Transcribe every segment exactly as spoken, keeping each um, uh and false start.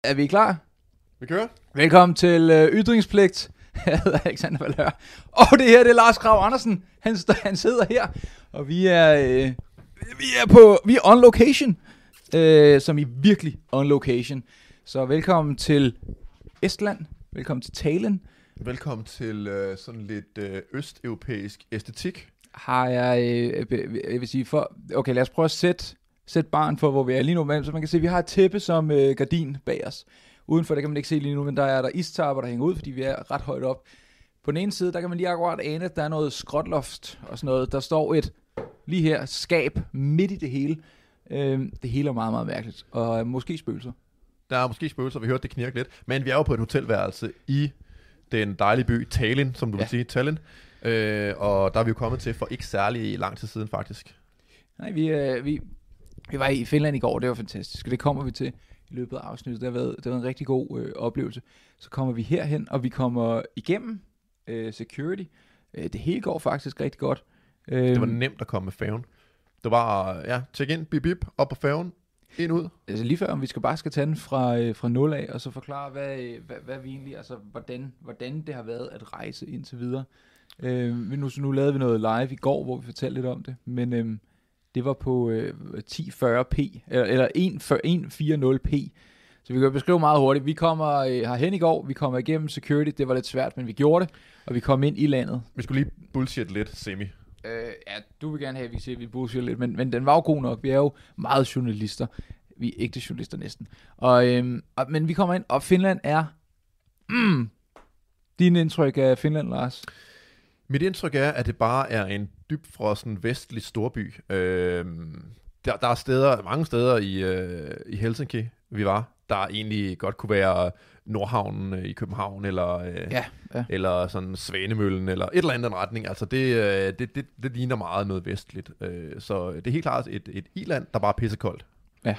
Er vi klar? Vi kører. Velkommen til øh, Ytringspligt. Jeg hedder Alexander Valør. Og det her, det er Lars Krav Andersen. Han, st- han sidder her. Og vi er, øh, vi er på, vi er on location. Øh, som i virkelig on location. Så velkommen til Estland. Velkommen til Tallinn. Velkommen til øh, sådan lidt øh, østeuropæisk æstetik. Har jeg, øh, jeg vil sige, for, okay, lad os prøve at sætte, sætte barn for, hvor vi er lige nu. Så man kan se, at vi har et tæppe som øh, gardin bag os. Udenfor, det kan man ikke se lige nu, men der er der istapper, der hænger ud, fordi vi er ret højt op. På den ene side, der kan man lige akkurat ane, at der er noget skråtloft og sådan noget. Der står et, lige her, skab midt i det hele. Øh, det hele er meget, meget mærkeligt. Og øh, måske spøgelser. Der er måske spøgelser, vi hørte det knirke lidt. Men vi er jo på et hotelværelse i den dejlige by Tallinn, som du ja. vil sige, Tallinn. Øh, og der er vi jo kommet til for ikke særlig lang tid siden, faktisk. Nej, vi, øh, vi, vi var i Finland i går, det var fantastisk. Og det kommer vi til i løbet af afsnittet. Det har været, det har været en rigtig god øh, oplevelse. Så kommer vi herhen, og vi kommer igennem øh, security. Øh, det hele går faktisk rigtig godt. Øh, det var nemt at komme med færgen. Det var, ja, tjek ind, bip bip, op på færgen, ind ud. Altså lige før, om vi skal bare skal tage den fra, øh, fra nul af, og så forklare, hvad, hvad, hvad vi egentlig, altså hvordan, hvordan det har været at rejse indtil videre. Øh, nu, nu lavede vi noget live i går, hvor vi fortalte lidt om det, men øh, det var på øh, ti fyrre p, eller, eller et firs p, så vi kan beskrive meget hurtigt. Vi kommer øh, herhen i går, vi kommer igennem security, det var lidt svært, men vi gjorde det, og vi kom ind i landet. Vi skulle lige bullshit lidt, semi. Øh, ja, du vil gerne have, at vi siger, at vi bullshit lidt, men, men den var jo god nok. Vi er jo meget journalister. Vi er ægte journalister næsten. Og, øhm, og, men vi kommer ind, og Finland er... Mm, din indtryk af Finland, Lars? Mit indtryk er, at det bare er en dybfrossen vestlig storby. Øh, der, der er steder, mange steder i, øh, i Helsinki, vi var, der egentlig godt kunne være Nordhavnen i København, eller, øh, ja, ja. eller sådan Svanemøllen, eller et eller andet en retning. Altså det, øh, det, det, det ligner meget noget vestligt. Øh, så det er helt klart et, et i-land, der bare er pissekoldt. Ja,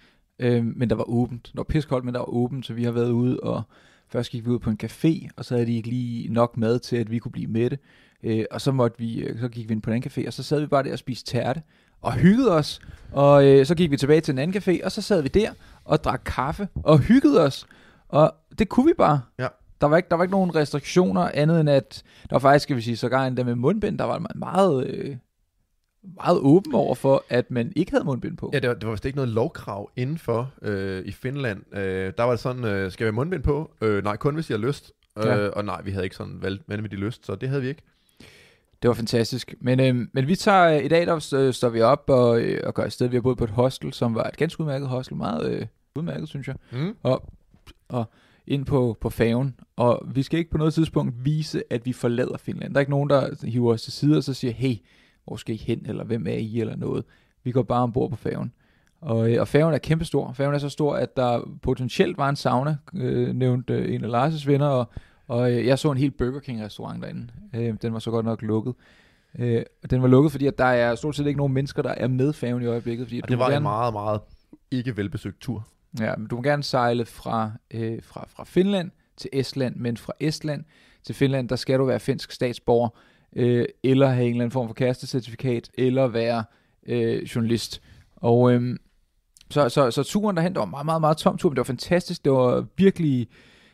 øh, men der var åbent. Det var pissekoldt, men der var åbent, så vi har været ude, og først gik vi ud på en café, og så havde de ikke lige nok mad til, at vi kunne blive mætte. Øh, og så, måtte vi, så gik vi ind på en anden café, og så sad vi bare der og spiste tærte, og hyggede os. Og øh, så gik vi tilbage til en anden café, og så sad vi der og drak kaffe, og hyggede os. Og det kunne vi bare. Ja. Der var ikke, der var ikke nogen restriktioner, andet end at, der var faktisk, skal vi sige, sågar endda med mundbind, der var meget... Øh, meget åben over for, at man ikke havde mundbind på. Ja, det var, det var vist ikke noget lovkrav indenfor øh, i Finland. Øh, der var det sådan, øh, skal vi have mundbind på? Øh, nej, kun hvis I har lyst. Øh, ja. Og nej, vi havde ikke sådan valgt vanvittig lyst, så det havde vi ikke. Det var fantastisk. Men, øh, men vi tager, i dag der øh, står vi op og, øh, og går afsted. Vi har boet på et hostel, som var et ganske udmærket hostel. Meget øh, udmærket, synes jeg. Mm. Og, og ind på, på færgen. Og vi skal ikke på noget tidspunkt vise, at vi forlader Finland. Der er ikke nogen, der hiver os til side og så siger, hey, hvor skal I hen, eller hvem er I, eller noget. Vi går bare ombord på færgen. Og, og færgen er kæmpestor. Færgen er så stor, at der potentielt var en sauna, øh, nævnte øh, en af Lars' venner, og, og øh, jeg så en helt Burger King-restaurant derinde. Øh, den var så godt nok lukket. Øh, den var lukket, fordi at der er stort set ikke nogen mennesker, der er med færgen i øjeblikket. Fordi, og det var gerne, en meget, meget ikke velbesøgt tur. Ja, men du må gerne sejle fra, øh, fra, fra Finland til Estland, men fra Estland til Finland, der skal du være finsk statsborger, Øh, eller have en eller anden form for kærestecertifikat, eller være øh, journalist. Og øh, så, så, så turen derhen, det var meget, meget, meget tom tur, men det var fantastisk. Det var virkelig...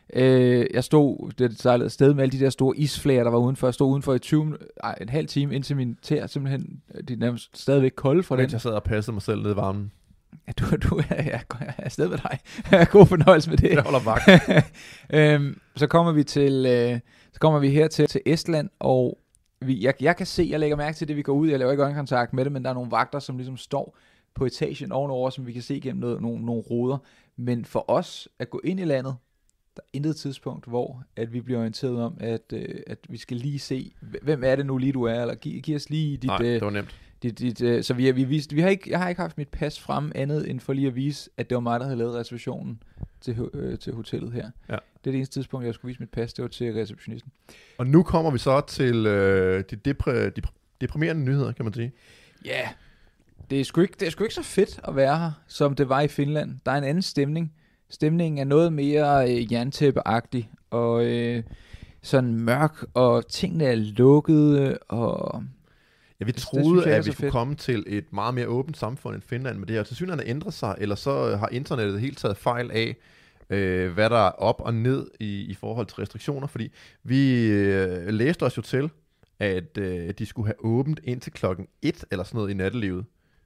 Øh, jeg stod, det sejlede afsted med alle de der store isflager, der var udenfor. Jeg stod udenfor i tyve, ej, en halv time, indtil min tæer simpelthen, de er nærmest stadigvæk kolde fra den. Jeg sad og passede mig selv ned i varmen. Ja, du, du er, jeg er afsted med dig. God fornøjelse med det. Jeg holder vagt. øhm, så kommer vi til, øh, så kommer vi her til, til Estland, og Vi, jeg, jeg kan se, jeg lægger mærke til det, vi går ud, jeg laver ikke øjenkontakt med det, men der er nogle vagter, som ligesom står på etagen ovenover, som vi kan se gennem noget, nogle, nogle ruder. Men for os at gå ind i landet, der er intet tidspunkt, hvor at vi bliver orienteret om, at, øh, at vi skal lige se, hvem er det nu lige du er, eller giv, giv os lige dit... Nej, det var nemt. Dit, dit, øh, så vi har, vi vist, vi har ikke, jeg har ikke haft mit pas frem andet, end for lige at vise, at det var mig, der havde lavet reservationen til, øh, til hotellet her. Ja. Det er det eneste tidspunkt, jeg skulle vise mit pas, det var til receptionisten. Og nu kommer vi så til øh, de, depre, de deprimerende nyheder, kan man sige. Ja, yeah. det, er sgu ikke, det er sgu ikke så fedt at være her, som det var i Finland. Der er en anden stemning. Stemningen er noget mere øh, jerntæppe-agtig, og øh, sådan mørk, og tingene er lukkede, og... Ja, vi troede, det, det at vi skulle komme til et meget mere åbent samfund end Finland, men det har til synligheden ændret sig, eller så har internettet helt taget fejl af, øh, hvad der er op og ned i, i forhold til restriktioner, fordi vi øh, læste os jo til, at øh, de skulle have åbent indtil klokken et eller sådan noget i nattelivet.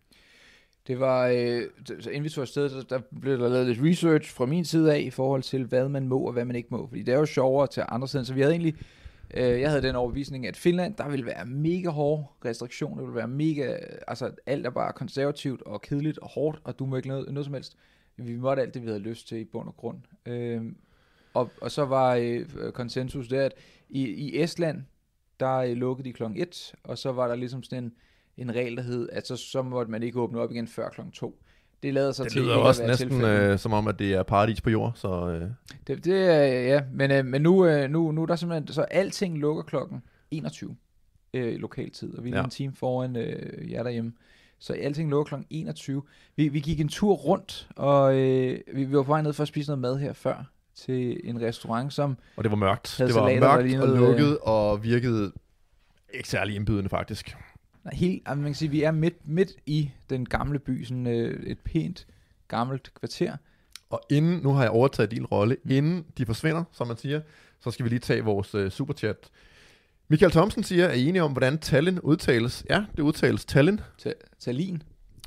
Det var, øh, så inden vi tog afsted, der, der blev der lavet lidt research fra min side af, i forhold til, hvad man må og hvad man ikke må. Fordi det er jo sjovere til andre siden, så vi havde egentlig, øh, jeg havde den overbevisning, at Finland, der ville være mega hårde restriktioner, det ville være mega, altså alt er bare konservativt og kedeligt og hårdt, og du må ikke noget, noget som helst. Vi måtte alt det, vi havde lyst til i bund og grund. Øh, og, og så var øh, konsensus der, at i, i Estland, der øh, lukkede de klokken et, og så var der ligesom sådan en, en regel, der hed, at så, så måtte man ikke åbne op igen før klokken to. Det lader sig det til lyder ikke også at være næsten øh, som om, at det er paradis på jord. Så, øh. det, det er, ja, men, øh, men nu, øh, nu, nu er der simpelthen, så alting lukker klokken enogtyve øh, lokaltid, og vi er ja. en time foran øh, jer derhjemme. Så alting lukker klokken enogtyve. Vi, vi gik en tur rundt, og øh, vi, vi var på vej ned for at spise noget mad her før, til en restaurant, som... Og det var mørkt. Det var salater, mørkt lignede, og lukket, og virkede ikke særlig indbydende faktisk. Nej, helt, man kan sige, vi er midt, midt i den gamle by, sådan øh, et pænt, gammelt kvarter. Og inden, nu har jeg overtaget din rolle, inden de forsvinder, som man siger, så skal vi lige tage vores øh, superchat. Michael Thomsen siger, er I enige om, hvordan Tallinn udtales? Ja, det udtales Tallinn. Tallinn.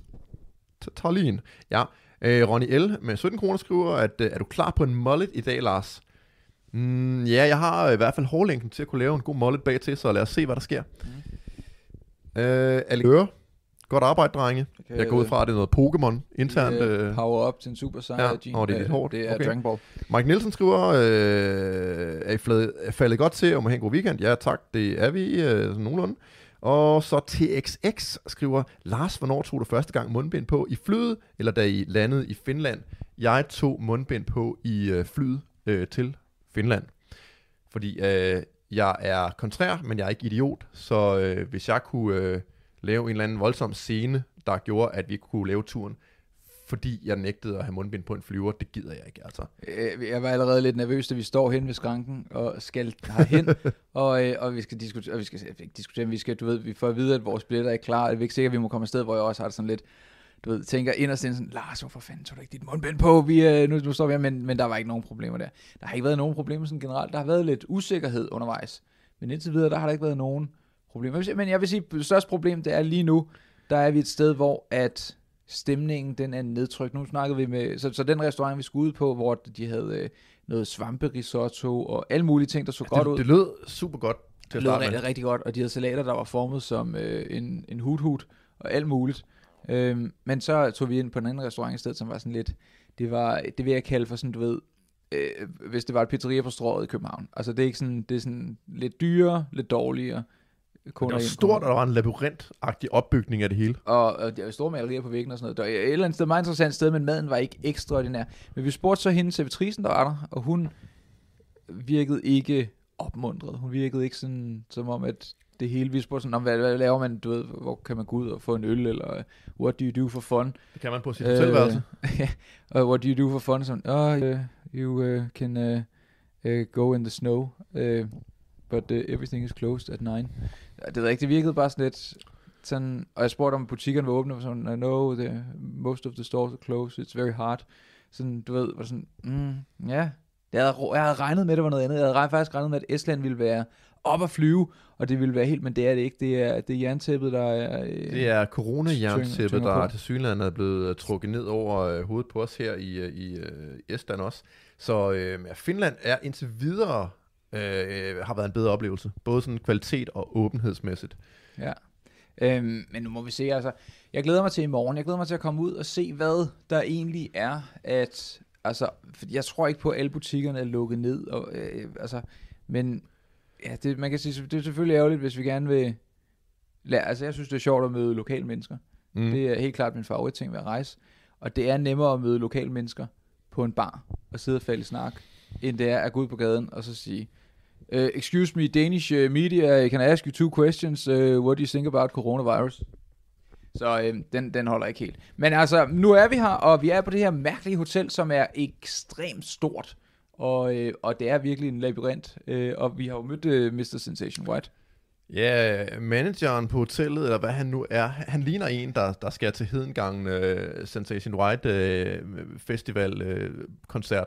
Tallinn, ja. Øh, Ronny L. med sytten kroner skriver, at øh, er du klar på en mullet i dag, Lars? Mm, ja, jeg har i hvert fald hårlængden til at kunne lave en god mullet bag til, så lad os se, hvad der sker. Mm. Øh, Alex Øre. Godt arbejde, drenge. Okay, jeg går ud fra, at det er noget Pokémon internt. Øh, power up til en Super Saiyan. Ja, og det er lidt hårdt. Det er okay. Dragon Ball. Mike Nielsen skriver, øh, er I fladet, er faldet godt til, og må have en god weekend? Ja, tak. Det er vi øh, nogenlunde. Og så T X X skriver, Lars, hvornår tog du første gang mundbind på i flyet, eller da I landede i Finland? Jeg tog mundbind på i øh, flyet øh, til Finland. Fordi øh, jeg er kontrær, men jeg er ikke idiot. Så øh, hvis jeg kunne øh, lave en eller anden voldsom scene, der gjorde, at vi kunne lave turen, fordi jeg nægtede at have mundbind på en flyver, det gider jeg ikke, altså. Jeg var allerede lidt nervøs, da vi står hen ved skranken og skal herhen, og, øh, og vi skal diskutere, og vi skal ikke diskutere, vi skal, du ved, vi får at vide, at vores billetter er klar, og vi er ikke sikre, at vi må komme afsted, hvor jeg også har det sådan lidt, du ved, tænker inderst sådan, Lars, hvorfor fanden tog du ikke dit mundbind på? Vi, øh, nu, nu står vi her, men, men der var ikke nogen problemer der. Der har ikke været nogen problemer sådan generelt. Der har været lidt usikkerhed undervejs, men indtil videre, der har der ikke været nogen problemer. Men jeg vil sige, det største problem, det er lige nu, der er vi et sted, hvor at stemningen, den er nedtrykt. Nu snakkede vi med, så, så den restaurant, vi skulle ud på, hvor de havde øh, noget svamperisotto og alle mulige ting, der så ja, godt det, ud. Det lød super godt til at starte med. Det lød rigtig, rigtig godt, og de havde salater, der var formet som øh, en, en hut-hut og alt muligt. Øhm, men så tog vi ind på en anden restaurant i stedet, som var sådan lidt, det var, det vil jeg kalde for sådan, du ved, øh, hvis det var et pizzeria på Strøget i København. Altså det er ikke sådan, det er sådan lidt dyrere, lidt dårligere. Det var stort, og der var en labyrintagtig opbygning af det hele. Og, og der var store malerier på væggen og sådan noget. Der var et eller andet sted, meget interessant sted, men maden var ikke ekstraordinær. Men vi spurgte så hende, servitrisen, der var der, og hun virkede ikke opmuntret. Hun virkede ikke sådan, som om, at det hele, vi spurgte sådan, hvad, hvad laver man, du ved, hvor kan man gå ud og få en øl, eller what do you do for fun? Det kan man på sit hotelværelse. Og what do you do for fun? Sådan, oh, uh, you uh, can uh, uh, go in the snow, uh, but uh, everything is closed at nine. Det ved ikke, det virkede bare sådan lidt sådan, og jeg spurgte om butikkerne var åbne, og sådan, no, the, most of the stores are closed, it's very hard. Sådan, du ved, var sådan, mm, ja, yeah. jeg, havde, jeg havde regnet med, det var noget andet. Jeg havde faktisk regnet med, at Estland ville være op at flyve, og det ville være helt, men det er det ikke. Det er, det er jerntæppet, der er... Øh, det er corona-jerntæppet, der til synligheden er blevet trukket ned over øh, hovedet på os her i, i øh, Estland også. Så øh, Finland er indtil videre... Øh, har været en bedre oplevelse. Både sådan kvalitet og åbenhedsmæssigt. Ja. Øhm, men nu må vi se, altså. Jeg glæder mig til i morgen. Jeg glæder mig til at komme ud og se, hvad der egentlig er. At, altså, jeg tror ikke på, at alle butikkerne er lukket ned. Og, øh, altså, men ja, det, man kan sige, det er selvfølgelig ærgerligt, hvis vi gerne vil... Lade, altså, jeg synes, det er sjovt at møde lokale mennesker. Mm. Det er helt klart min favoritting ved at rejse. Og det er nemmere at møde lokale mennesker på en bar og sidde og falde i snak, end det er at gå ud på gaden og så sige... Uh, excuse me, Danish uh, media, can I ask you two questions? Uh, what do you think about coronavirus? Så uh, den, den holder ikke helt. Men altså, nu er vi her, og vi er på det her mærkelige hotel, som er ekstremt stort. Og, uh, og det er virkelig en labyrint. Uh, og vi har jo mødt uh, mister Sensation White. Ja, yeah, manageren på hotellet, eller hvad han nu er, han ligner en, der, der skal til Hedengangen uh, Sensation White uh, Festival uh, koncert.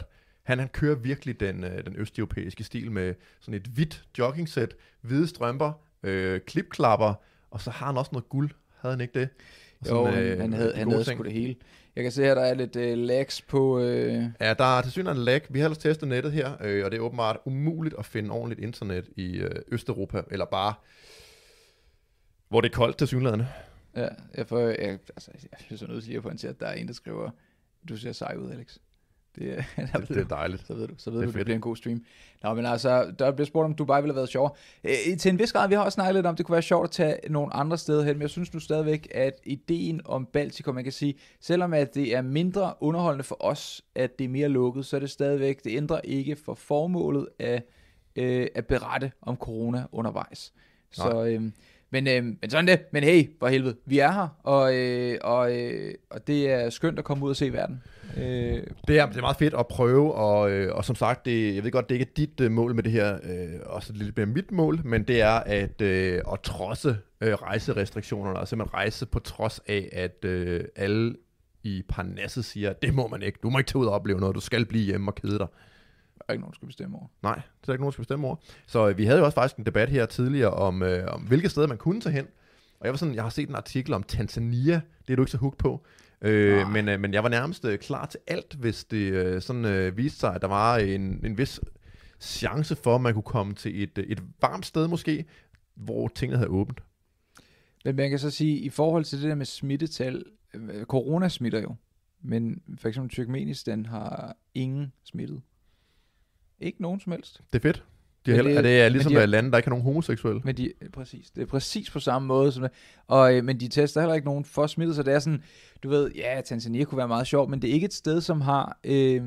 Han, han kører virkelig den, øh, den østeuropæiske stil med sådan et hvidt joggingsæt, hvide strømper, øh, klipklapper, og så har han også noget guld. Havde han ikke det? Jo, sådan, øh, han havde, han havde sgu det hele. Jeg kan se her, der er lidt øh, lags på... Øh... Ja, der er til synligheden lag. Vi har ellers testet nettet her, øh, og det er åbenbart umuligt at finde ordentligt internet i øh, Østeuropa, eller bare, hvor det er koldt til synligheden. Ja, jeg, får, jeg, altså, jeg er så nødt til at pointere, at der er en, der skriver, du ser sej ud, Alex. Det, det, det er dejligt. Så ved du, så ved det, du, det bliver en god stream. Nå, men altså, der bliver spurgt, om Dubai ville have været sjovere. Æ, til en vis grad, vi har også snakket lidt om, det kunne være sjovt at tage nogle andre steder hen, men jeg synes nu stadigvæk, at ideen om Baltikum, man kan sige, selvom at det er mindre underholdende for os, at det er mere lukket, så er det stadigvæk, det ændrer ikke for formålet af øh, at berette om corona undervejs. Nej. Så... Øh, Men, øh, men sådan det. Men hey, for helvede, vi er her, og, øh, og, øh, og det er skønt at komme ud og se verden. Øh. Det, er, det er meget fedt at prøve, og, øh, og som sagt, det, jeg ved godt, det ikke er dit øh, mål med det her, øh, også lidt mere mit mål, men det er at, øh, at trodse øh, rejserestriktionerne, og simpelthen rejse på trods af, at øh, alle i Parnasset siger, det må man ikke, du må ikke tage ud og opleve noget, du skal blive hjemme og kede dig. Der er ikke nogen, der skal bestemme over. Nej, det er ikke nogen, der skal bestemme over. Så øh, vi havde jo også faktisk en debat her tidligere om, øh, om hvilke steder man kunne tage hen. Og jeg var sådan, jeg har set en artikel om Tanzania, det er du ikke så hooked på. Øh, men, øh, men jeg var nærmest øh, klar til alt, hvis det øh, sådan øh, viste sig, at der var en, en vis chance for, at man kunne komme til et, et varmt sted måske, hvor tingene havde åbent. Men man kan så sige, i forhold til det der med smittetal, øh, corona smitter jo, men for eksempel Turkmenistan har ingen smittet. Ikke nogen som helst. Det er fedt. De er, heller, det, er det er ligesom de, lande, der ikke har nogen homoseksuelle. Men de, præcis, det er præcis på samme måde. Som det, og, øh, men de tester heller ikke nogen for smittet, så det er sådan, du ved, ja, Tanzania kunne være meget sjovt, men det er ikke et sted, som har, øh,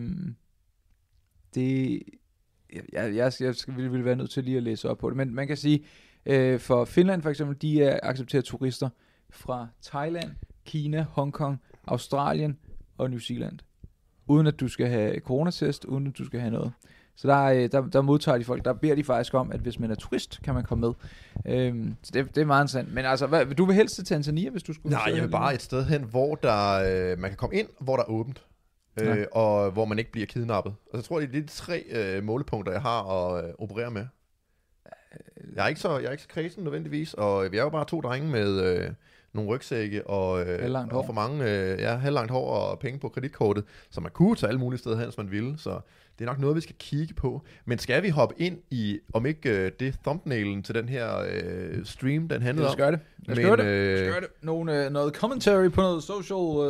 det, jeg, jeg, jeg, jeg skal, vil være nødt til lige at læse op på det, men man kan sige, øh, for Finland for eksempel, de er accepterer turister fra Thailand, Kina, Hongkong, Australien og New Zealand, uden at du skal have coronatest, uden at du skal have noget. Så der, der, der modtager de folk, der beder de faktisk om, at hvis man er turist, kan man komme med. Øhm, så det, det er meget interessant. Men altså, hvad, du vil helst til Tanzania, hvis du skulle... Nej, jeg vil bare et sted hen, hvor der, øh, man kan komme ind, hvor der er åbent. Øh, og hvor man ikke bliver kidnappet. Og så tror jeg, det er de tre øh, målepunkter, jeg har at øh, operere med. Jeg er ikke så, jeg er ikke så kredsen nødvendigvis, og vi er jo bare to drenge med øh, nogle rygsække og, øh, og for mange øh, ja, halvlangt hår og penge på kreditkortet, så man kunne tage alle mulige steder hen, hvis man ville. Så det er nok noget, vi skal kigge på. Men skal vi hoppe ind i, om ikke øh, det thumbnailen til den her øh, stream, den handlede om? Lad os gøre det. Lad os gøre det. Øh, Lad os gøre det. Nogle, øh, noget commentary på noget social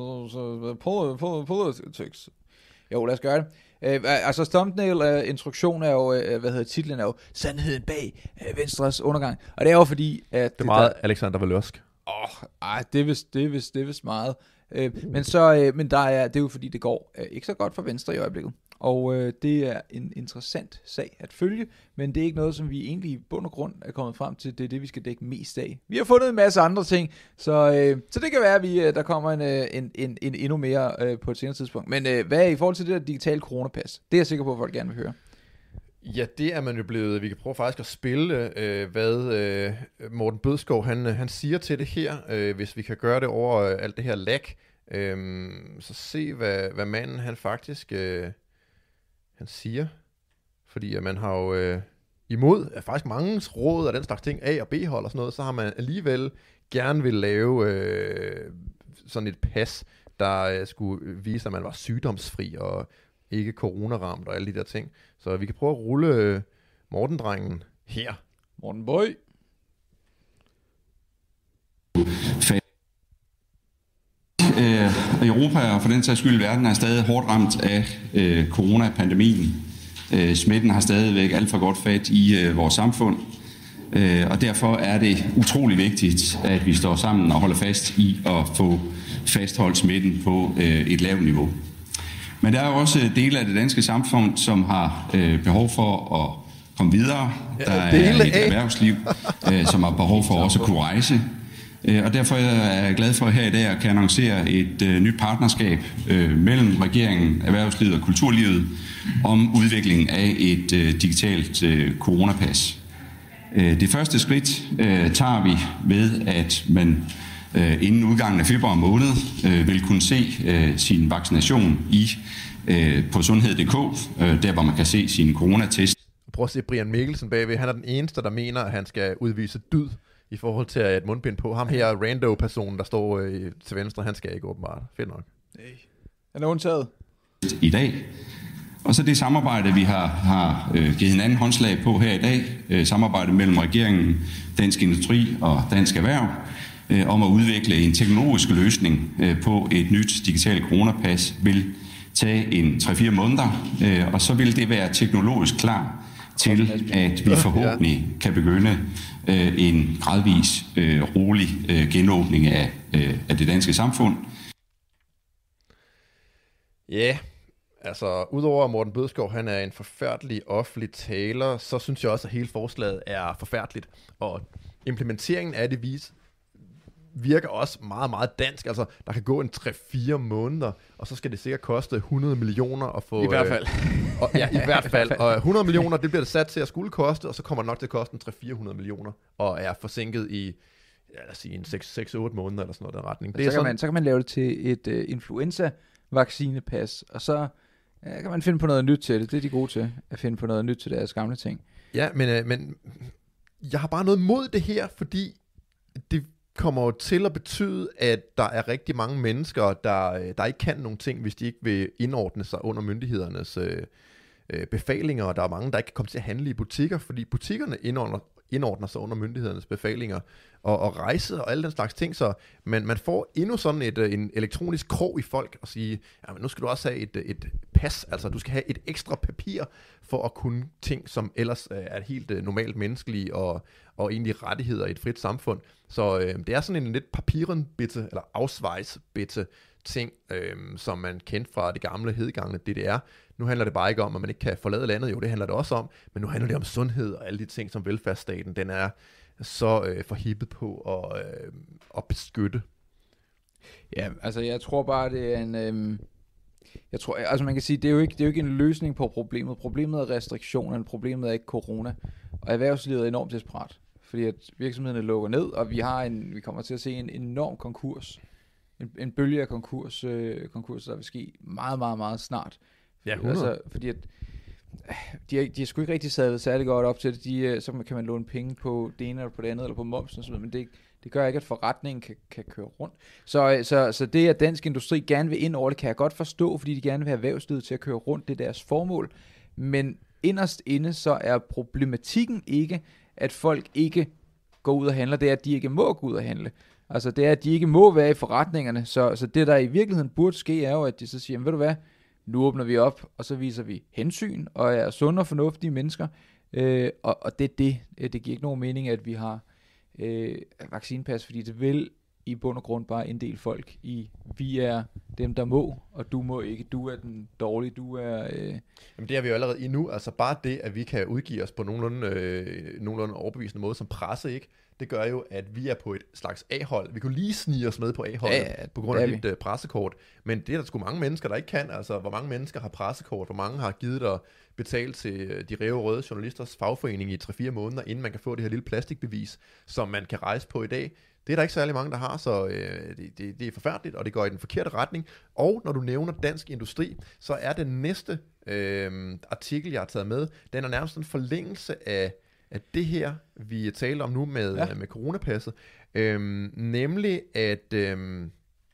øh, politics. Jo, lad os gøre det. Øh, altså thumbnail uh, instruktion er jo, uh, hvad hedder titlen er jo, sandheden bag uh, Venstres undergang. Og det er jo fordi, at... Det er meget der, Alexander Valørsk. Åh, oh, ej, det er vist, det er vist, det er vist meget. Uh, men så, uh, men der er, det er jo fordi, det går uh, ikke så godt for Venstre i øjeblikket. Og uh, det er en interessant sag at følge, men det er ikke noget, som vi egentlig i bund og grund er kommet frem til. Det er det, vi skal dække mest af. Vi har fundet en masse andre ting, så, uh, så det kan være, at vi, uh, der kommer en, uh, en, en, en endnu mere uh, på et senere tidspunkt. Men uh, hvad er i forhold til det der digitale coronapas? Det er jeg sikker på, at folk gerne vil høre. Ja, det er man jo blevet. Vi kan prøve faktisk at spille, øh, hvad øh, Morten Bødskov han, han siger til det her, øh, hvis vi kan gøre det over øh, alt det her lag. Øh, så se, hvad, hvad manden han faktisk øh, han siger. Fordi at man har jo øh, imod at faktisk mange råd af den slags ting, A- og B-hold og sådan noget, så har man alligevel gerne vil lave øh, sådan et pas, der øh, skulle vise, at man var sygdomsfri og ikke coronaramt og alle de der ting. Så vi kan prøve at rulle Morten-drengen her. Morten Boy. Europa og for den sags skyld verden er stadig hårdt ramt af øh, coronapandemien. Øh, smitten har stadigvæk alt for godt fat i øh, vores samfund. Øh, og derfor er det utrolig vigtigt, at vi står sammen og holder fast i at få fastholdt smitten på øh, et lavt niveau. Men der er også dele af det danske samfund, som har øh, behov for at komme videre. Der er et erhvervsliv, øh, som har behov for også at kunne rejse. Øh, og derfor er jeg glad for her i dag at kan annoncere et øh, nyt partnerskab øh, mellem regeringen, erhvervslivet og kulturlivet om udviklingen af et øh, digitalt øh, coronapas. Øh, det første skridt øh, tager vi ved, at man øh, inden udgangen af februar måned øh, vil kunne se øh, sin vaccination i øh, på sundhed punktum d k, øh, der hvor man kan se sin coronatest. Prøv at se Brian Mikkelsen bagved. Han er den eneste, der mener, at han skal udvise dyd i forhold til at have et mundbind på. Ham her rando-personen, der står øh, til venstre, han skal ikke åbenbart. Fedt nok. Nej. Han er undtaget. I dag. Og så det samarbejde, vi har, har øh, givet hinanden håndslag på her i dag, øh, samarbejde mellem regeringen, Dansk Industri og Dansk Erhverv, øh, om at udvikle en teknologisk løsning øh, på et nyt digitalt coronapas, vil tage en tre fire måneder, øh, og så vil det være teknologisk klar til, at vi forhåbentlig kan begynde øh, en gradvis, øh, rolig øh, genåbning af, øh, af det danske samfund. Ja, yeah. Altså, udover Morten Bødskov, han er en forfærdelig offentlig taler, så synes jeg også, at hele forslaget er forfærdeligt. Og implementeringen af det vis virker også meget, meget dansk. Altså, der kan gå en tre fire måneder, og så skal det sikkert koste hundrede millioner at få... I hvert fald. Øh, og, ja, i hvert fald. Og hundrede millioner, det bliver det sat til at skulle koste, og så kommer det nok til at koste en tre fire hundrede millioner, og er forsinket i, ja, lad os sige, en seks otte måneder eller sådan noget den retning. Det så, er kan sådan, man, så kan man lave det til et uh, influenza-vaccinepas, og så uh, kan man finde på noget nyt til det. Det er de gode til, at finde på noget nyt til deres gamle ting. Ja, men, øh, men jeg har bare noget mod det her, fordi det kommer jo til at betyde, at der er rigtig mange mennesker, der, der ikke kan nogle ting, hvis de ikke vil indordne sig under myndighedernes øh, øh, befalinger, og der er mange, der ikke kan komme til at handle i butikker, fordi butikkerne indordner, indordner sig under myndighedernes befalinger, og, og rejse og alle den slags ting, så man, man får endnu sådan et, en elektronisk krog i folk, og sige, ja, men nu skal du også have et, et pas, altså du skal have et ekstra papir, for at kunne ting, som ellers er helt uh, normalt menneskelige, og, og egentlig rettigheder i et frit samfund. Så øh, det er sådan en lidt papirenbitte, eller afsvejsbitte ting, øh, som man kendte fra det gamle, hedengangne D D R. Nu handler det bare ikke om, at man ikke kan forlade landet, jo det handler det også om, men nu handler det om sundhed og alle de ting, som velfærdsstaten, den er så øh, forhippet på at, øh, at beskytte. Ja, altså jeg tror bare, det er en... Øh... Jeg tror, altså man kan sige, det er jo ikke, det er jo ikke en løsning på problemet. Problemet er restriktionerne, problemet er ikke corona. Og erhvervslivet er enormt desperat, fordi at virksomhederne lukker ned, og vi har en, vi kommer til at se en enorm konkurs. En, en bølge af konkurs, øh, konkurser, der vil ske meget, meget, meget snart. Ja, altså, fordi at de er, de er sgu ikke rigtig sadlet særlig godt op til det. De, så kan man låne penge på det ene eller på det andet, eller på momsen og sådan noget, men det, det gør ikke, at forretningen kan, kan køre rundt. Så, så, så det, at Dansk Industri gerne vil ind over det, kan jeg godt forstå, fordi de gerne vil have erhvervslivet til at køre rundt, det er deres formål. Men inderst inde, så er problematikken ikke, at folk ikke går ud og handler, det er, at de ikke må gå ud og handle. Altså det er, at de ikke må være i forretningerne, så, så det, der i virkeligheden burde ske, er jo, at de så siger, ved du hvad, nu åbner vi op, og så viser vi hensyn, og er sunde og fornuftige mennesker, øh, og, og det er det. Det giver ikke nogen mening, at vi har øh, vaccinepas, fordi det vil i bund og grund bare inddele folk i, vi er dem, der må, og du må ikke, du er den dårlige, du er... Øh... Jamen det er vi jo allerede i nu, altså bare det, at vi kan udgive os på nogenlunde, øh, nogenlunde overbevisende måde som presse, ikke? Det gør jo, at vi er på et slags A-hold. Vi kunne lige snige os med på A-holdet, ja, ja, på grund af dit uh, pressekort. Men det er der sgu mange mennesker, der ikke kan. Altså, hvor mange mennesker har pressekort? Hvor mange har givet dig betalt til uh, de ræve røde journalisters fagforening i tre fire måneder, inden man kan få det her lille plastikbevis, som man kan rejse på i dag? Det er der ikke særlig mange, der har, så øh, det, det, det er forfærdeligt, og det går i den forkerte retning. Og når du nævner Dansk Industri, så er det næste øh, artikel, jeg har taget med, den er nærmest en forlængelse af at det her, vi taler om nu med, ja. med coronapasset, øhm, nemlig at øhm,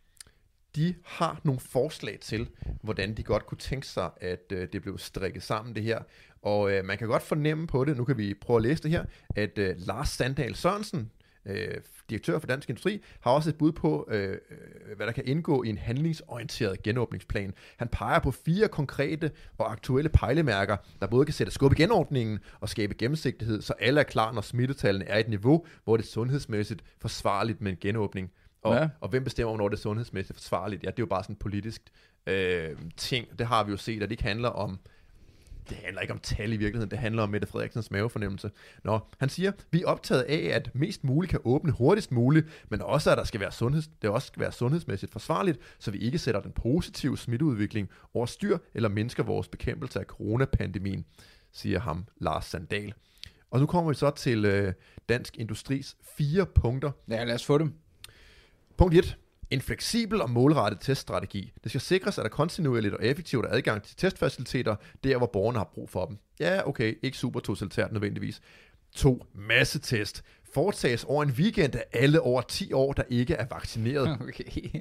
de har nogle forslag til, hvordan de godt kunne tænke sig, at øh, det blev strikket sammen det her. Og øh, man kan godt fornemme på det, nu kan vi prøve at læse det her, at øh, Lars Sandahl Sørensen, øh, direktør for Dansk Industri, har også et bud på, øh, hvad der kan indgå i en handlingsorienteret genåbningsplan. Han peger på fire konkrete og aktuelle pejlemærker, der både kan sætte skub i genordningen og skabe gennemsigtighed, så alle er klar, når smittetallene er i et niveau, hvor det er sundhedsmæssigt forsvarligt med en genåbning. Og, ja. og hvem bestemmer, hvornår det er sundhedsmæssigt forsvarligt? Ja, det er jo bare sådan en politisk øh, ting. Det har vi jo set, at det ikke handler om Det handler ikke om tal i virkeligheden, det handler om Mette Frederiksens mavefornemmelse. Nå, han siger, vi er optaget af, at mest muligt kan åbne hurtigst muligt, men også, at der skal være sundheds, det også skal være sundhedsmæssigt forsvarligt, så vi ikke sætter den positive smitteudvikling over styr eller mindsker vores bekæmpelse af coronapandemien, siger ham Lars Sandahl. Og nu kommer vi så til øh, Dansk Industris fire punkter. Ja, lad os få dem. Punkt et. En fleksibel og målrettet teststrategi. Det skal sikres, at der kontinuerligt og effektivt er adgang til testfaciliteter, der hvor borgerne har brug for dem. Ja, okay, ikke super totalitært nødvendigvis. to. Massetest. Foretages over en weekend af alle over ti år, der ikke er vaccineret. Okay.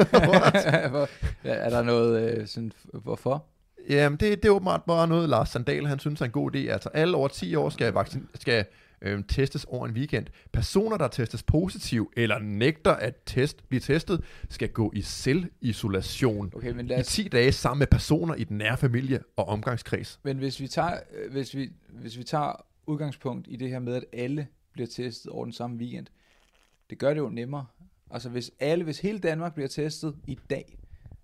Er der noget øh, sådan, hvorfor? Jamen, det, det er åbenbart bare noget, Lars Sandal, han synes er en god idé. Altså, alle over ti år skal, vaccin- skal øh, testes over en weekend. Personer, der testes positiv eller nægter at test, blive testet, skal gå i selvisolation okay, men lad os... i ti dage sammen med personer i den nære familie og omgangskreds. Men hvis vi tager, hvis vi, hvis vi tager udgangspunkt i det her med, at alle bliver testet over den samme weekend, det gør det jo nemmere. Altså hvis alle, hvis hele Danmark bliver testet i dag,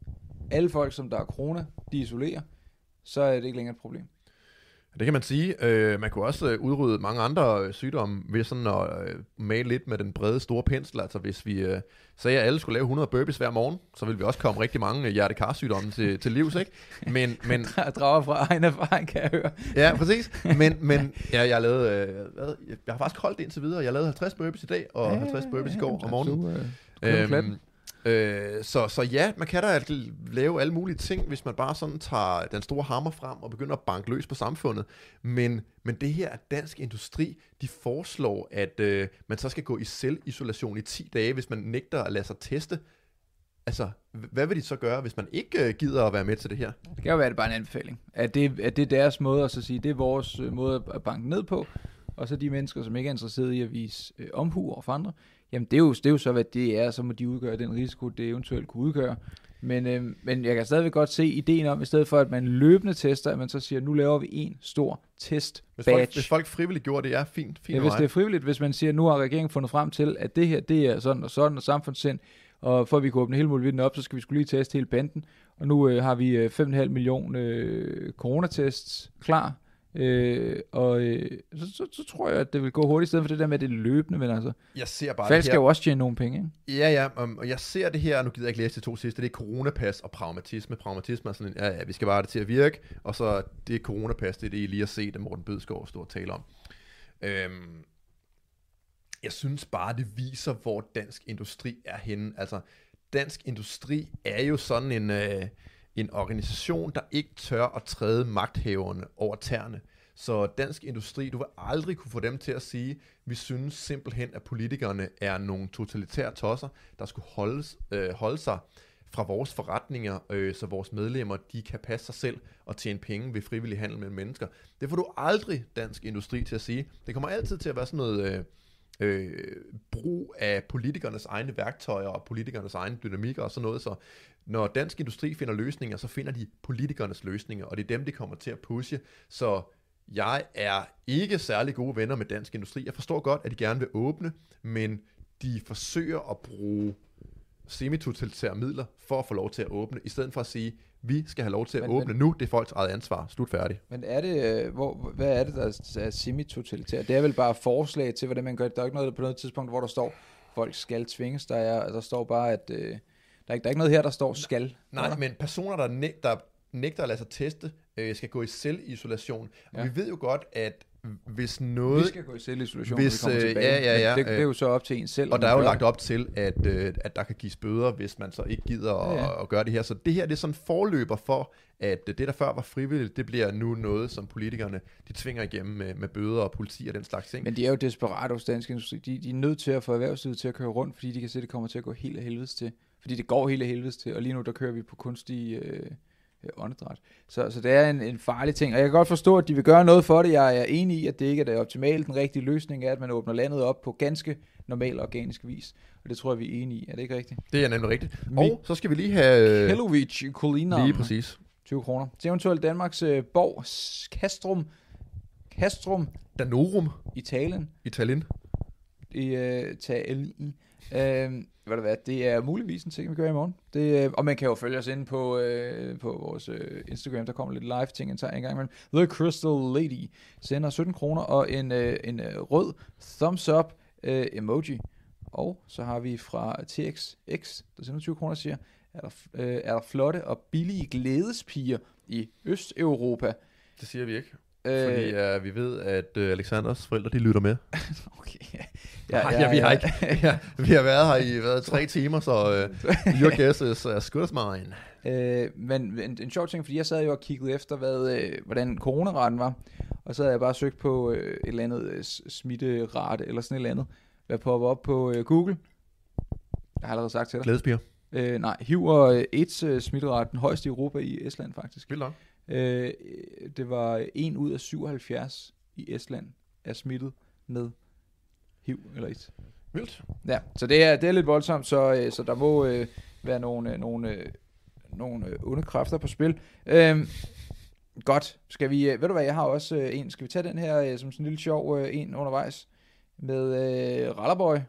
alle folk, som der er corona, de isolerer, så er det ikke længere et problem. Det kan man sige. Øh, man kunne også øh, udrydde mange andre øh, sygdomme ved sådan at øh, male lidt med den brede store pensel. Altså hvis vi øh, sagde, at alle skulle lave hundrede burpees hver morgen, så ville vi også komme rigtig mange hjertekarsygdomme til, til livs, ikke? Men, men jeg drager fra egen erfaring, kan jeg høre. Ja, præcis. Men, men ja, jeg lavede, øh, hvad, jeg har faktisk holdt det indtil videre. Jeg lavede halvtreds burpees i dag, og ja, halvtreds burpees i går om morgenen. Øhm, øh, så, så ja, man kan da lave alle mulige ting, hvis man bare sådan tager den store hammer frem og begynder at banke løs på samfundet. Men, men det her er Dansk Industri, de foreslår, at øh, man så skal gå i selvisolation i ti dage, hvis man nægter at lade sig teste. Altså, hvad vil de så gøre, hvis man ikke øh, gider at være med til det her? Det kan jo være, at det bare en anbefaling. At det, at det er deres måde at så sige, det er vores øh, måde at banke ned på. Og så de mennesker, som ikke er interesseret i at vise øh, omhu over for andre, jamen det er, jo, det er jo så, hvad det er, så må de udgøre den risiko, det eventuelt kunne udgøre. Men, øh, men jeg kan stadigvæk godt se ideen om, i stedet for at man løbende tester, at man så siger, nu laver vi en stor test hvis batch. folk, hvis folk frivilligt gjorde det, er fint. fint ja, hvis det er frivilligt, hvis man siger, nu har regeringen fundet frem til, at det her, det er sådan og sådan, og samfundssind, og for at vi kan åbne hele muligheden op, så skal vi skulle lige teste hele banden. Og nu øh, har vi øh, fem komma fem millioner øh, coronatests klar. Øh, og øh, så, så, så tror jeg, at det vil gå hurtigt, i stedet for det der med, at det er løbende. Men altså, jeg ser bare folk skal jo også tjene nogle penge, ikke? Ja, ja, um, og jeg ser det her, nu gider jeg ikke læse de to sidste, det er coronapas og pragmatisme. Pragmatisme er sådan en, ja, ja, vi skal bare have det til at virke, og så det er coronapas, det er det, I lige har set, at Morten Bødskov stod og tale om. Øhm, jeg synes bare, det viser, hvor Dansk Industri er henne. Altså, Dansk Industri er jo sådan en, øh, en organisation, der ikke tør at træde magthaverne over tæerne. Så Dansk Industri, du vil aldrig kunne få dem til at sige, vi synes simpelthen, at politikerne er nogle totalitære tosser, der skulle holdes, øh, holde sig fra vores forretninger, øh, så vores medlemmer, de kan passe sig selv og tjene penge ved frivillig handel med mennesker. Det får du aldrig Dansk Industri til at sige. Det kommer altid til at være sådan noget øh, øh, brug af politikernes egne værktøjer og politikernes egne dynamikker og sådan noget. Så når Dansk Industri finder løsninger, så finder de politikernes løsninger, og det er dem, de kommer til at pushe. Så jeg er ikke særlig gode venner med Dansk Industri. Jeg forstår godt, at de gerne vil åbne, men de forsøger at bruge semi-totalitære midler for at få lov til at åbne, i stedet for at sige, vi skal have lov til at men, åbne men, nu, det er folks eget ansvar, slut færdig. Men er det, hvor, hvad er det, der er semi-totalitært? Det er vel bare forslag til, hvordan man gør det. Der er ikke noget på noget tidspunkt, hvor der står, folk skal tvinges. Der, er, der står bare, at øh, der, er ikke, der er ikke noget her, der står skal. Nej, men personer, der, næ- der nægter at lade sig teste, øh, skal gå i selvisolation. Og ja. Vi ved jo godt, at hvis noget... Vi skal gå i selvisolation, hvis, når vi kommer tilbage. Ja, ja, ja. Det, det er jo så op til en selv. Og der er jo lagt op til, at, øh, at der kan gives bøder, hvis man så ikke gider ja, ja. At, at gøre det her. Så det her det er sådan en forløber for, at det, der før var frivilligt, det bliver nu noget, som politikerne de tvinger igennem med, med bøder og politi og den slags ting. Men de er jo desperate hos Dansk Industri. De, de er nødt til at få erhvervslivet til at køre rundt, fordi de kan se, at det kommer til at gå helt af helvedes til. Fordi det går helt af helvedes til, og lige nu der kører vi på kunstige... Øh, åndedræt. Så, så det er en, en farlig ting, og jeg kan godt forstå, at de vil gøre noget for det. Jeg er enig i, at det ikke er det optimale. Den rigtige løsning er, at man åbner landet op på ganske normal organisk vis, og det tror jeg, vi er enige i. Er det ikke rigtigt? Det er nemlig rigtigt. Og så skal vi lige have... Kelovic Kulinam. Lige præcis. tyve kroner. Til eventuelt Danmarks øh, borg, Castrum, Castrum Danorum. Italien. Italien. I øh, Italien. Øh, Hvad det, hvad, det er muligvis en ting, vi gør i morgen. Det, øh, og man kan jo følge os ind på, øh, på vores øh, Instagram, der kommer lidt live ting en gang imellem. The Crystal Lady sender sytten kroner og en, øh, en øh, rød thumbs up øh, emoji. Og så har vi fra T X X, der sender tyve kroner, siger, er der, øh, er der flotte og billige glædespiger i Østeuropa? Det siger vi ikke. Fordi uh, vi ved, at uh, Alexanders forældre, de lytter med. Okay, ja. Ja, ja, ja, vi, har ikke, ja, vi har været her i hvad, tre timer, så uh, your guess is as good as mine. Øh, men en, en sjov ting, fordi jeg sad jo og kiggede efter, hvad, øh, hvordan coronaraten var, og så havde jeg bare søgt på øh, et eller andet øh, smitterate, eller sådan et eller andet, hvad popper op på øh, Google. Jeg har allerede sagt til dig. Glædespiger. Øh, nej, H I V og AIDS øh, smitterate, den højeste i Europa i Estland faktisk. Vildt nok. Øh, det var en ud af syvoghalvfjerds i Estland er smittet med H I V eller AIDS. Vildt. Ja, så det er, det er lidt voldsomt, så, øh, så der må øh, være nogle, øh, nogle, øh, nogle øh, onde kræfter på spil. Øhm, godt, skal vi, øh, ved du hvad, jeg har også øh, en, skal vi tage den her øh, som sådan en lille sjov øh, en undervejs med øh, Rallerboy?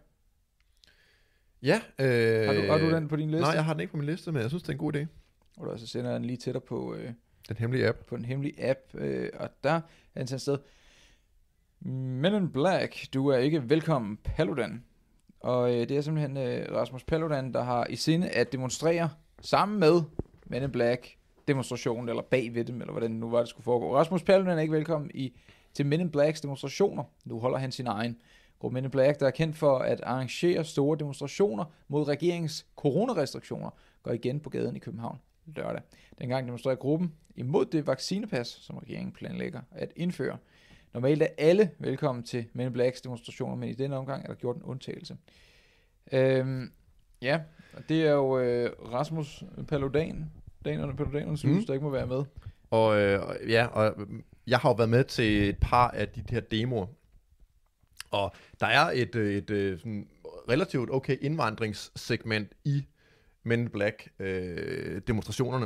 Ja. Øh, har, du, har du den på din liste? Nej, jeg har den ikke på min liste, men jeg synes, det er en god idé. Og du så sender den lige til dig på... Øh, den hemmelige app. På den hemmelige app, øh, og der er den til et sted. Men in Black, du er ikke velkommen, Paludan. Og øh, det er simpelthen øh, Rasmus Paludan, der har i sinde at demonstrere sammen med Men in Black demonstrationen, eller bag ved dem, eller hvordan nu var det skulle foregå. Rasmus Paludan er ikke velkommen i, til Men in Blacks demonstrationer. Nu holder han sin egen gruppe Men in Black, der er kendt for at arrangere store demonstrationer mod regeringens coronarestriktioner, går igen på gaden i København lørdag. Dengang demonstrerer gruppen imod det vaccinepas, som regeringen planlægger at indføre. Normalt er alle velkommen til Men in Blacks demonstrationer, men i denne omgang er der gjort en undtagelse. Øhm, ja, og det er jo øh, Rasmus Paludan, Danerne Paludanerne synes, mm. der ikke må være med. Og øh, ja, og jeg har jo været med til et par af de her demoer, og der er et, et, et sådan relativt okay indvandringssegment i Men in Black øh, demonstrationerne.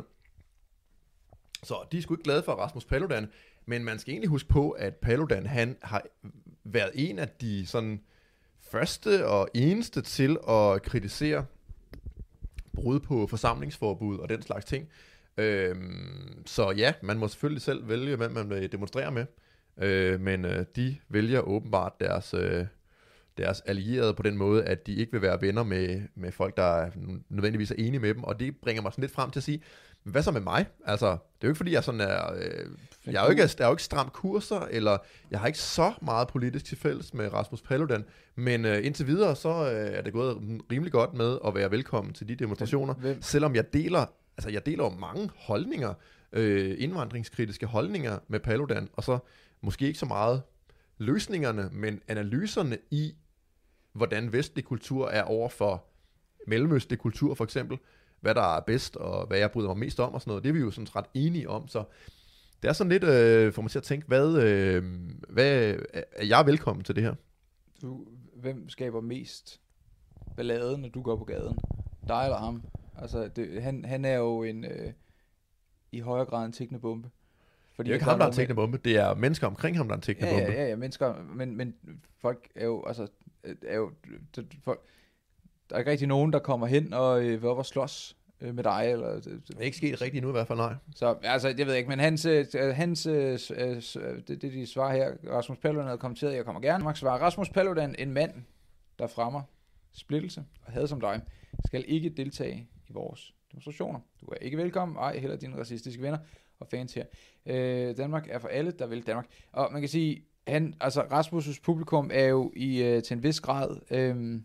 Så de er sgu ikke glade for Rasmus Paludan, men man skal egentlig huske på, at Paludan, han har været en af de sådan første og eneste til at kritisere brud på forsamlingsforbud og den slags ting. Øhm, så ja, man må selvfølgelig selv vælge, hvem man vil demonstrere med, øh, men øh, de vælger åbenbart deres... Øh, deres allierede på den måde, at de ikke vil være venner med, med folk, der nødvendigvis er enige med dem, og det bringer mig sådan lidt frem til at sige, hvad så med mig? Altså, det er jo ikke fordi, jeg sådan er, øh, jeg er jo ikke, jeg er jo ikke stram kurser, eller jeg har ikke så meget politisk til fælles med Rasmus Paludan, men øh, indtil videre, så øh, er det gået rimelig godt med at være velkommen til de demonstrationer, Hvem? selvom jeg deler, altså jeg deler jo mange holdninger, øh, indvandringskritiske holdninger med Paludan, og så måske ikke så meget løsningerne, men analyserne i, hvordan vestlig kultur er over for mellemøstlig kultur for eksempel, hvad der er bedst, og hvad jeg bryder mig mest om og sådan noget, det er vi jo sådan ret enige om, så det er sådan lidt, øh, får man til at tænke, hvad, øh, hvad er jeg velkommen til det her? Du, hvem skaber mest ballade, når du går på gaden? Dig eller ham? Altså, det, han, han er jo en, øh, i højere grad en tikkende bombe. Fordi det er ikke ham, der er en tikkende bombe, det er mennesker omkring ham, der er en tikkende ja, bombe. Ja, ja, ja, mennesker, men, men folk er jo, altså, er jo, folk, der er ikke rigtig nogen, der kommer hen og øh, vil op og slås øh, med dig, eller... Det, det er ikke sket rigtigt endnu i hvert fald, nej. Så, altså, jeg ved ikke, men hans, øh, hans øh, øh, det, det de svarer her, Rasmus Paludan havde kommenteret, jeg kommer gerne, Max svarer, Rasmus Paludan, en mand, der fremmer splittelse og had som dig, skal ikke deltage i vores demonstrationer. Du er ikke velkommen, ej, heller dine racistiske venner og fans her. Øh, Danmark er for alle, der vil Danmark. Og man kan sige, han, altså Rasmus' publikum er jo i øh, til en vis grad, øh,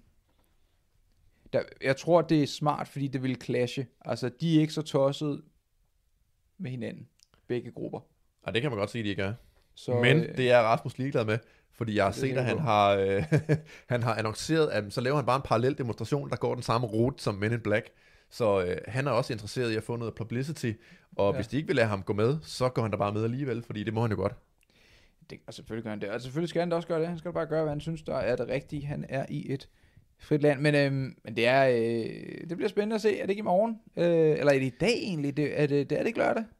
der, jeg tror, det er smart, fordi det vil clashe. Altså, de er ikke så tosset med hinanden, begge grupper. Og det kan man godt sige, de ikke er. Så, Men øh, det er Rasmus ligeglad med, fordi jeg har set, at han har, øh, han har annonceret, at så laver han bare en parallel demonstration, der går den samme rute som Men in Black. Så øh, han er også interesseret i at få noget publicity, og ja. Hvis de ikke vil lade ham gå med, så går han da bare med alligevel, fordi det må han jo godt. Det, og selvfølgelig gør han det, og selvfølgelig skal han da også gøre det. Han skal bare gøre, hvad han synes, der er det rigtige. Han er i et frit land, men, øhm, men det er øh, det bliver spændende at se. Er det ikke i morgen? Øh, eller er det i dag egentlig? Det, er, det, det er det ikke lørdag?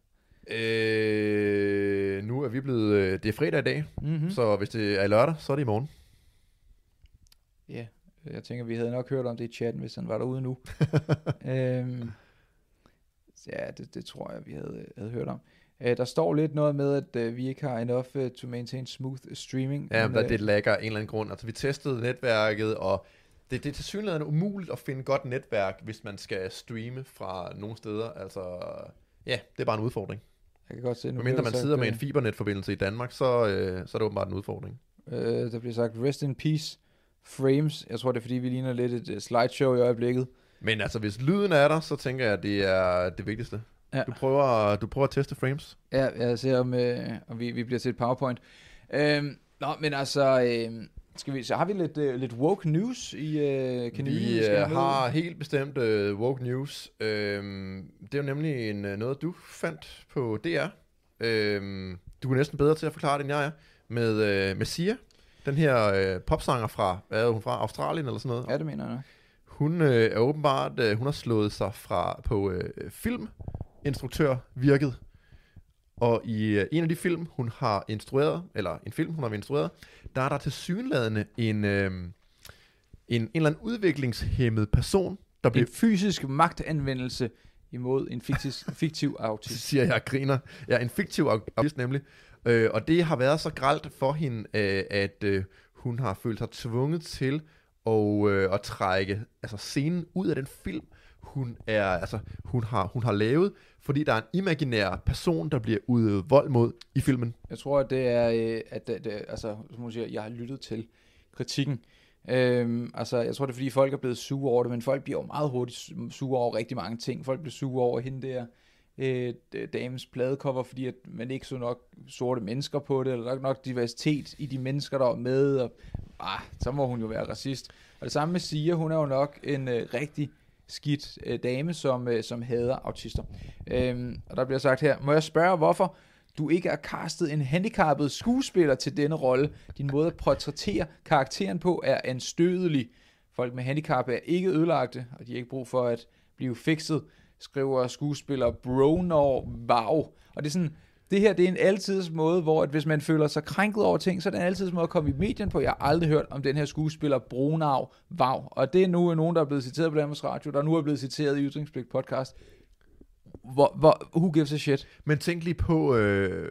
Øh, nu er vi blevet, øh, det er fredag i dag, mm-hmm. Så hvis det er lørdag, så er det i morgen. Ja, jeg tænker, vi havde nok hørt om det i chatten, hvis han var derude nu. øhm, ja, det, det tror jeg, vi havde, havde hørt om. Uh, der står lidt noget med, at uh, vi ikke har enough uh, to maintain smooth streaming. Ja, men uh, det lægger en eller anden grund. Altså, vi testede netværket, og det, det er tilsyneladende umuligt at finde godt netværk, hvis man skal streame fra nogle steder. Altså, ja, det er bare en udfordring. Jeg kan godt se, nu mindre man sagt, sidder med en fibernetforbindelse i Danmark, så, øh, så er det åbenbart en udfordring. Øh, der bliver sagt, rest in peace, Frames. Jeg tror, det er fordi, vi ligner lidt et uh, slideshow i øjeblikket. Men altså, hvis lyden er der, så tænker jeg, at det er det vigtigste. Ja. Du, prøver, du prøver at teste Frames. Ja, jeg ser, om, øh, om vi, vi bliver til et PowerPoint. Øhm, nå, men altså, øh, skal vi, så har vi lidt, øh, lidt woke news i øh, kanylen? Vi øh, har helt bestemt øh, woke news. Øhm, det er jo nemlig en, noget, du fandt på D R. Øhm, du er næsten bedre til at forklare det, end jeg er. Med, øh, med Sia, den her øh, popsanger fra, hvad er hun fra, Australien eller sådan noget? Ja, det mener jeg nok. Hun øh, er åbenbart, øh, hun har slået sig fra på øh, filminstruktørvirket. Og i øh, en af de film, hun har instrueret, eller en film, hun har instrueret, der er der tilsyneladende en, øh, en, en eller anden udviklingshæmmet person, der bliver... En fysisk magtanvendelse imod en fiktiv, fiktiv autist. Siger jeg griner. Ja, en fiktiv autist nemlig. Øh, og det har været så grelt for hende, øh, at øh, hun har følt sig tvunget til at, øh, at trække altså scenen ud af den film, hun er altså hun har hun har lavet, fordi der er en imaginær person, der bliver udøvet vold mod i filmen. Jeg tror, at det er øh, at det, det, altså som hun siger, jeg har lyttet til kritikken. Øhm, altså, jeg tror, det er fordi folk er blevet sure over det, men folk bliver jo meget hurtigt sure over rigtig mange ting. Folk bliver sure over hende der øh, damens pladecover, fordi at man ikke så nok sorte mennesker på det, eller nok nok diversitet i de mennesker, der er med, og ah, så må hun jo være racist. Og det samme med Sia, hun er jo nok en øh, rigtig skidt øh, dame, som, øh, som hader autister. Øhm, og der bliver sagt her, må jeg spørge, hvorfor du ikke har castet en handicappet skuespiller til denne rolle? Din måde at portrættere karakteren på er anstødelig. Folk med handicap er ikke ødelagte, og de har ikke brug for at blive fikset, skriver skuespiller Bronor Wow. Og det er sådan, det her det er en altids måde, hvor at hvis man føler sig krænket over ting, så er det en altids måde at komme i medien på. Jeg har aldrig hørt om den her skuespiller Bronor Wow. Og det er nu nogen, der er blevet citeret på Danmarks Radio, der nu er blevet citeret i Ytringspligt podcast. Hvor, hvor, who gives a shit? Men tænk lige på, øh,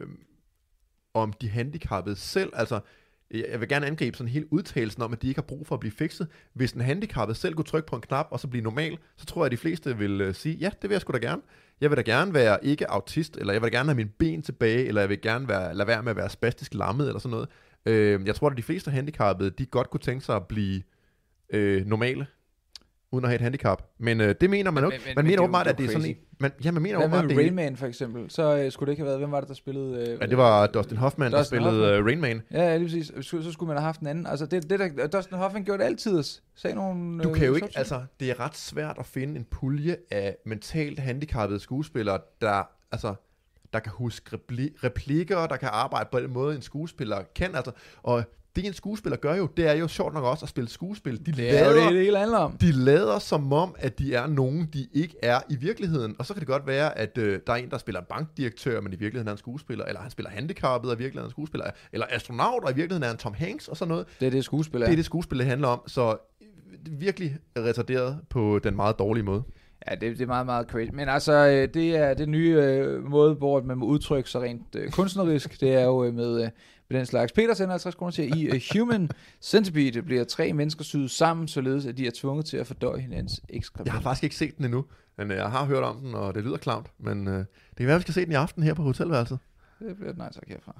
om de handicappede selv, altså, jeg vil gerne angribe sådan hele udtalelsen om, at de ikke har brug for at blive fikset. Hvis en handicappet selv kunne trykke på en knap, og så blive normal, så tror jeg, at de fleste vil øh, sige, ja, det vil jeg sgu da gerne. Jeg vil da gerne være ikke autist, eller jeg vil da gerne have mine ben tilbage, eller jeg vil gerne være, lade være med at være spastisk lammet, eller sådan noget. Øh, jeg tror, at de fleste handicappede, de godt kunne tænke sig at blive øh, normale, uden at have et handicap. Men øh, det mener man jo. Man mener åbenbart, at det er sådan en... Man, ja, man mener åbenbart, at det er... Rain Man for eksempel, så øh, skulle det ikke have været... Hvem var det, der spillede... Øh, ja, det var Dustin Hoffman, Dustin der spillede Hoffman. Uh, Rain Man. Ja, ja, lige præcis. Så, så skulle man have haft en anden. Altså, det, det der... Dustin Hoffman gjorde det altid. Sagde nogle... Du kan jo øh, ikke... Altså, det er ret svært at finde en pulje af mentalt handicappede skuespillere, der... Altså, der kan huske repli- replikker, der kan arbejde på den måde, en skuespiller kan. Altså, og det en skuespiller gør jo, det er jo sjovt nok også at spille skuespil. De det er lader, jo det, det hele handler om. De lader som om, at de er nogen, de ikke er i virkeligheden. Og så kan det godt være, at øh, der er en, der spiller bankdirektør, men i virkeligheden er en skuespiller. Eller han spiller handicappet, og i virkeligheden er en skuespiller. Eller astronaut, og i virkeligheden er en Tom Hanks, og sådan noget. Det er det, skuespil er. Det er det, skuespil handler om. Så det er virkelig retarderet på den meget dårlige måde. Ja, det, det er meget, meget crazy. Men altså, det er det nye øh, måde, hvor man må udtrykke sig rent øh, kunstnerisk. Det er jo øh, med, øh, med den slags. Peter sender halvtreds kroner til, i uh, Human Centipede bliver tre mennesker syet sammen, således at de er tvunget til at fordøje hinandens ekskrementer. Jeg har faktisk ikke set den endnu, men jeg har hørt om den, og det lyder klamt. Men øh, det kan være, at vi skal se den i aften her på hotelværelset. Det bliver et nej tak herfra.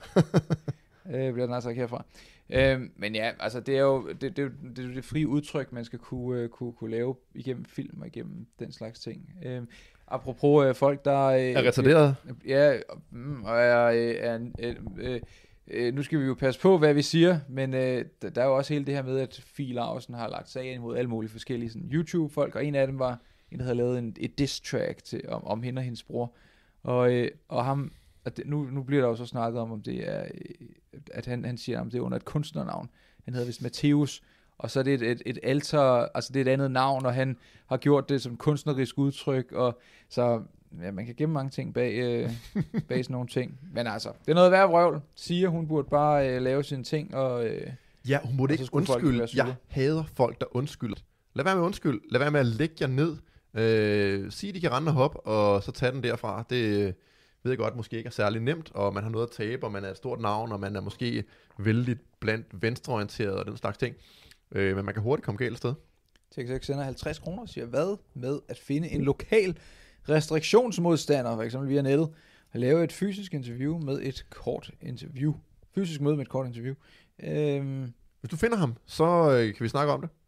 Det bliver et nej tak herfra. Øhm, men ja, altså det er jo det, det, det, det, det frie udtryk, man skal kunne, uh, kunne, kunne lave igennem film og igennem den slags ting. Øhm, apropos uh, folk, der uh, er retarderet. Ja, og er, er, er uh, uh, nu skal vi jo passe på, hvad vi siger, men uh, der, der er jo også hele det her med, at Fie Laursen har lagt sagen imod alle mulige forskellige sådan, YouTube-folk, og en af dem var en, der havde lavet en, et diss-track til, om, om hende og hendes bror. Og, uh, og ham Det, nu, nu bliver der jo så snakket om, om det er, at han, han siger, om det er under et kunstnernavn. Han hedder vist Matthæus, og så er det et, et, et alter, altså det er et andet navn, og han har gjort det som kunstnerisk udtryk, og så, ja, man kan gemme mange ting bag, øh, bag sådan nogle ting. Men altså, det er noget værd vrøvl. Siger, hun burde bare øh, lave sine ting, og... Øh, ja, hun burde ikke undskylde. Jeg hader folk, der undskylder. Lad være med at undskylde. Lad være med at lægge jer ned. Øh, sig, de kan rende og hoppe, og så tage den derfra. Det ved jeg godt, måske ikke er særlig nemt, og man har noget at tabe, og man er et stort navn, og man er måske vældig blandt venstreorienteret og den slags ting. Øh, men man kan hurtigt komme galt sted. T X X sender halvtreds kroner og siger, hvad med at finde en lokal restriktionsmodstander, for eksempel via nettet, at lave et fysisk interview med et kort interview. Fysisk møde med et kort interview. Øhm, Hvis du finder ham, så øh, kan vi snakke om det.